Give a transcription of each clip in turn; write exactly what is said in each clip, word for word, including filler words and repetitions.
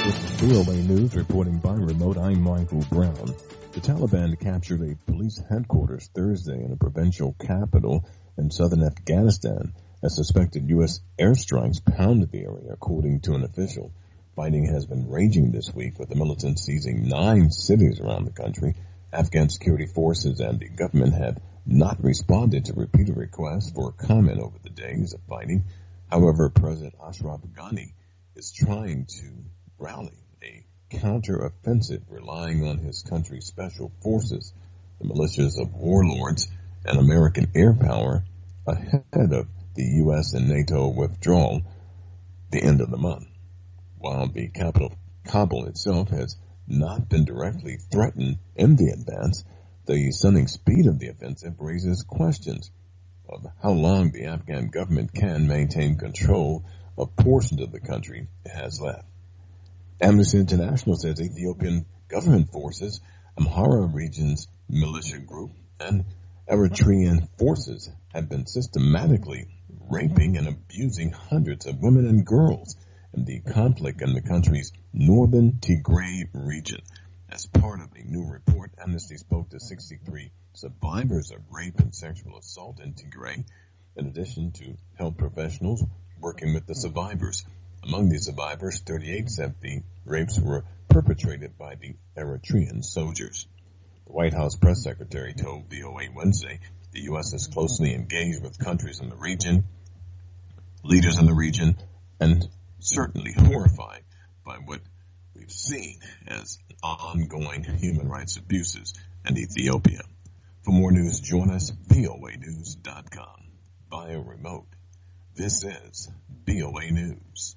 This is V O A News reporting by remote. I'm Michael Brown. The Taliban captured a police headquarters Thursday in a provincial capital in southern Afghanistan as suspected U S airstrikes pounded the area, according to an official. Fighting has been raging this week, with the militants seizing nine cities around the country. Afghan security forces and the government have not responded to repeated requests for comment over the days of fighting. However, President Ashraf Ghani is trying to rally a counter-offensive relying on his country's special forces, the militias of warlords, and American air power ahead of the U S and NATO withdrawal the end of the month. While the capital, Kabul itself, has not been directly threatened in the advance, the stunning speed of the offensive raises questions of how long the Afghan government can maintain control of portions of the country it has left. Amnesty International says Ethiopian government forces, Amhara region's militia group, and Eritrean forces have been systematically raping and abusing hundreds of women and girls in the conflict in the country's northern Tigray region. As part of a new report, Amnesty spoke to sixty-three survivors of rape and sexual assault in Tigray, in addition to health professionals working with the survivors. Among the survivors, thirty-eight said the rapes were perpetrated by the Eritrean soldiers. The White House press secretary told V O A Wednesday the U S is closely engaged with countries in the region, leaders in the region, and certainly horrified by what we've seen as ongoing human rights abuses in Ethiopia. For more news, join us at V O A news dot com. Via remote. This is V O A News.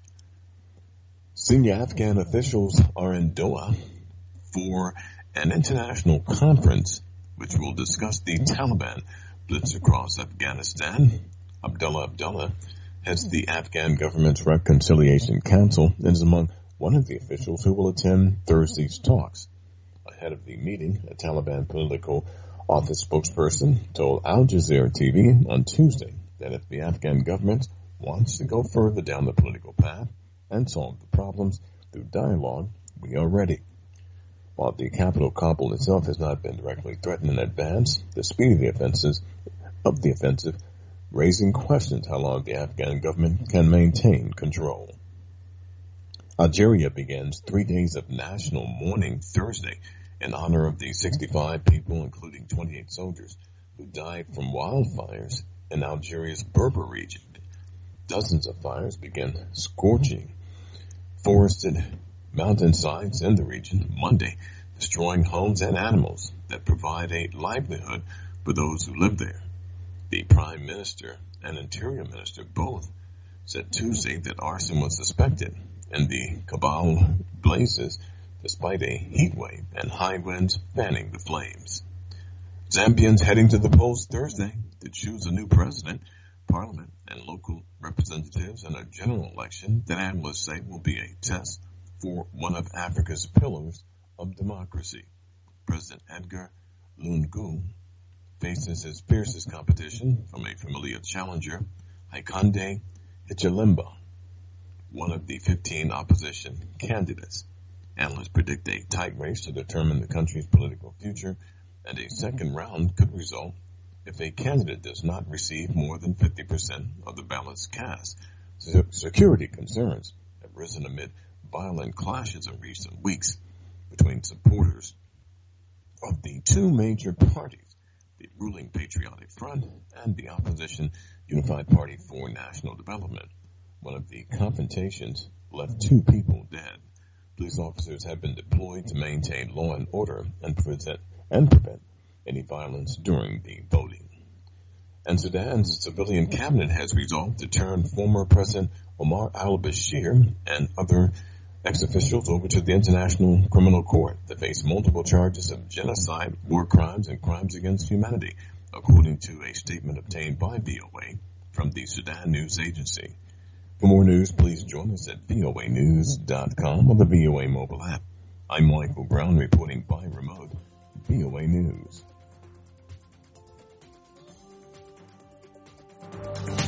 Senior Afghan officials are in Doha for an international conference which will discuss the Taliban blitz across Afghanistan. Abdullah Abdullah heads the Afghan government's Reconciliation Council and is among one of the officials who will attend Thursday's talks. Ahead of the meeting, a Taliban political office spokesperson told Al Jazeera T V on Tuesday that if the Afghan government wants to go further down the political path and solve the problems through dialogue, we are ready. While the capital Kabul itself has not been directly threatened in advance, the speed of the offensive, of the offensive raising questions how long the Afghan government can maintain control. Algeria begins three days of national mourning Thursday in honor of the sixty-five people, including twenty-eight soldiers, who died from wildfires in Algeria's Berber region. Dozens of fires began scorching forested mountainsides in the region Monday, destroying homes and animals that provide a livelihood for those who live there. The Prime Minister and Interior Minister both said Tuesday that arson was suspected in the Kabul blazes, despite a heat wave and high winds fanning the flames. Zambians heading to the polls Thursday to choose a new president, parliament, and local representatives in a general election that analysts say will be a test for one of Africa's pillars of democracy. President Edgar Lungu faces his fiercest competition from a familiar challenger, Hakainde Hichilema, one of the fifteen opposition candidates. Analysts predict a tight race to determine the country's political future, and a second round could result if a candidate does not receive more than fifty percent of the ballots cast. Security concerns have risen amid violent clashes in recent weeks between supporters of the two major parties, the ruling Patriotic Front and the opposition Unified Party for National Development. One of the confrontations left two people dead. Police officers have been deployed to maintain law and order and prevent, and prevent any violence during the voting. And Sudan's civilian cabinet has resolved to turn former President Omar al-Bashir and other ex-officials over to the International Criminal Court to face multiple charges of genocide, war crimes, and crimes against humanity, according to a statement obtained by V O A from the Sudan News Agency. For more news, please join us at V O A news dot com or the V O A mobile app. I'm Michael Brown reporting by remote, V O A News.